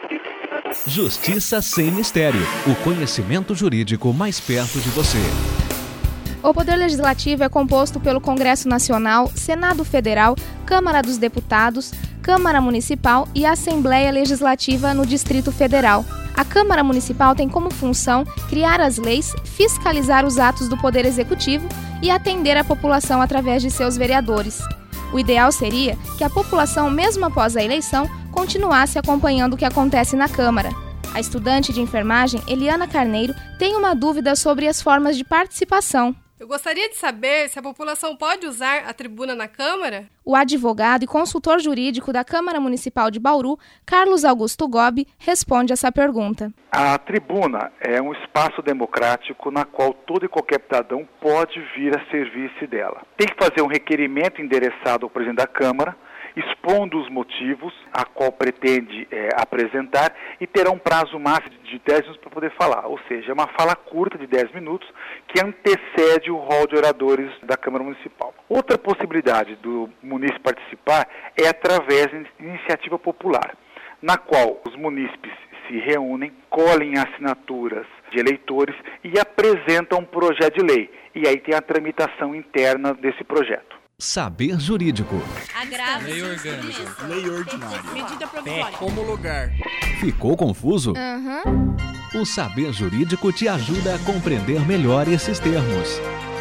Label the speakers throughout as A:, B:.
A: Justiça sem mistério. O conhecimento jurídico mais perto de você.
B: O Poder Legislativo é composto pelo Congresso Nacional, Senado Federal, Câmara dos Deputados, Câmara Municipal e Assembleia Legislativa no Distrito Federal. A Câmara Municipal tem como função criar as leis, fiscalizar os atos do Poder Executivo e atender a população através de seus vereadores. O ideal seria que a população, mesmo após a eleição, continuasse acompanhando o que acontece na Câmara. A estudante de enfermagem, Eliana Carneiro, tem uma dúvida sobre as formas de participação.
C: Eu gostaria de saber se a população pode usar a tribuna na Câmara?
B: O advogado e consultor jurídico da Câmara Municipal de Bauru, Carlos Augusto Gobi, responde essa pergunta.
D: A tribuna é um espaço democrático na qual todo e qualquer cidadão pode vir a servir-se dela. Tem que fazer um requerimento endereçado ao presidente da Câmara, expondo os motivos a qual pretende apresentar e terá um prazo máximo de 10 minutos para poder falar. Ou seja, é uma fala curta de 10 minutos que antecede o rol de oradores da Câmara Municipal. Outra possibilidade do munícipe participar é através de iniciativa popular, na qual os munícipes se reúnem, colhem assinaturas de eleitores e apresentam um projeto de lei. E aí tem a tramitação interna desse projeto.
A: Saber jurídico.
E: Agravo.
F: Lei orgânica.
E: Lei ordinária. Medida provisória.
F: Como lugar.
A: Ficou confuso? O Saber Jurídico te ajuda a compreender melhor esses termos.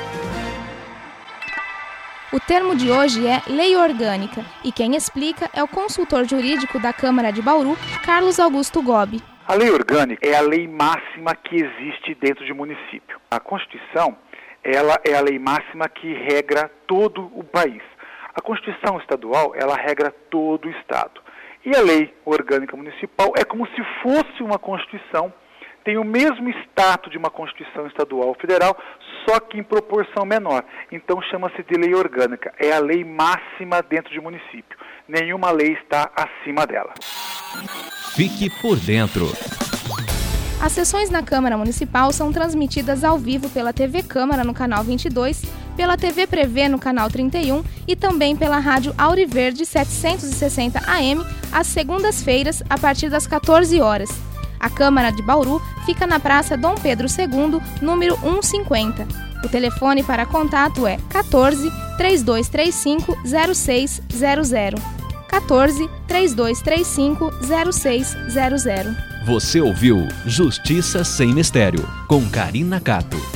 B: O termo de hoje é lei orgânica e quem explica é o consultor jurídico da Câmara de Bauru, Carlos Augusto Gobi.
D: A lei orgânica é a lei máxima que existe dentro de um município. A Constituição, ela é a lei máxima que regra todo o país. A Constituição estadual, ela regra todo o estado. E a lei orgânica municipal é como se fosse uma Constituição, tem o mesmo status de uma Constituição estadual ou federal, só que em proporção menor. Então chama-se de lei orgânica. É a lei máxima dentro de município. Nenhuma lei está acima dela.
A: Fique por dentro.
B: As sessões na Câmara Municipal são transmitidas ao vivo pela TV Câmara no canal 22, pela TV Prevê no canal 31 e também pela Rádio Auriverde 760 AM às segundas-feiras a partir das 14 horas. A Câmara de Bauru fica na Praça Dom Pedro II, número 150. O telefone para contato é 14 3235 0600. 14 3235 0600.
A: Você ouviu Justiça sem Mistério, com Karina Cato.